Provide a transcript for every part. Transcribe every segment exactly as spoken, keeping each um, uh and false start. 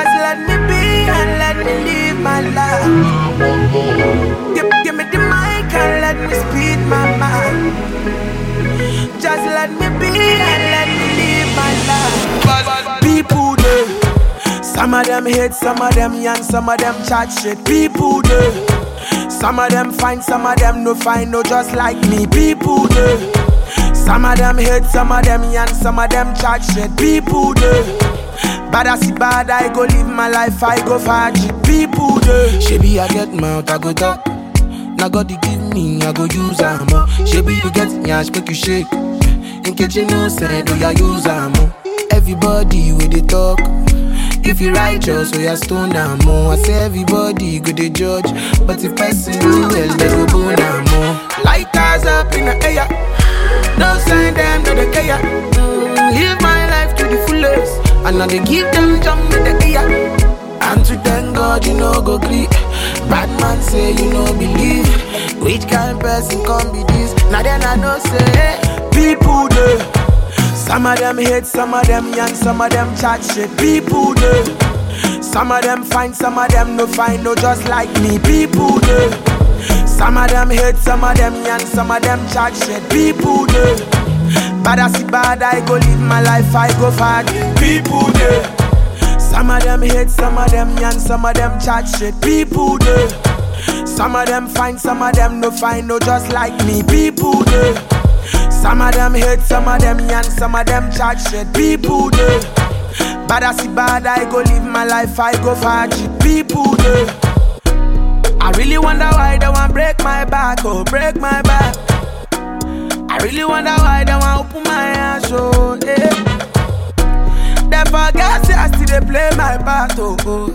Just let me be and let me live my life. Give, give me the mic and let me speed my mind. Just let me be and let me live my life. People do. Some of them hate, some of them young, some of them chat shit. People do. Some of them fine, some of them no fine, no just like me. People do. Some of them hate, some of them young, some of them chat shit. People do. Bad I see bad, I go live my life, I go fetch it. People do. Shebi I get mouth, I go talk. Now God he give me, I go use am. Shebi you get nyash, make you shake. In case you know, say do ya use am. Everybody with the talk. If you righteous, so you stone down more. I say everybody go to judge, but if person do well, they go burn down more. Lighters up in the air, no sign them no they care. Mm, live my life to the fullest, and now they give them jump in the air. And to thank God you know go creep. Bad man say you know believe. Which kind of person can be this? Now then I know say people do. Some of them hate, some of them young, some of them chat shit. People do. Some of them fine, some of them no fine, no just like me. People do. Some of them hate, some of them young, some of them chat shit. People do. Bad I see bad, I go live my life, I go fat. People do. Some of them hate, some of them young, some of them chat shit. People do. Some of them fine, some of them no fine, no just like me. People do. Some of them hate, some of them young, some of them chat shit. People do. Bad I see bad, I go live my life, I go fetch it. People do. I really wonder why they want break my back, oh break my back. I really wonder why they want open my hands, oh yeah. They forget say I still they play my part, oh, oh.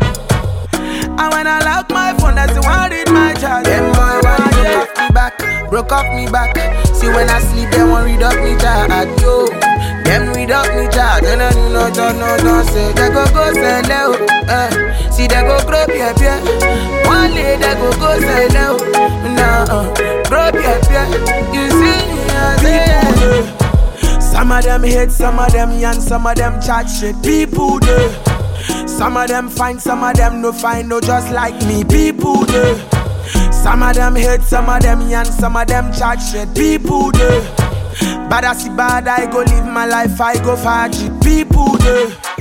And when I lock my phone, that's the one read my chat. Them boy want broke off me back, broke off me back. See when I sleep, they won't read up me chat, yo. Them read up me chat, and I do not, no, no, no, say they go go sell out, uh. See they go grow pia pia. One day they go go sell out, no, uh. Grow pia pia. You see, uh, people do. Some of them hate, some of them young, some of them chat shit. People do. Some of them fine, some of them no fine, no just like me. People do. Some of them hate, some of them young, some of them chat shit. People do. Bad I see bad, I go live my life, I go fetch it. People do.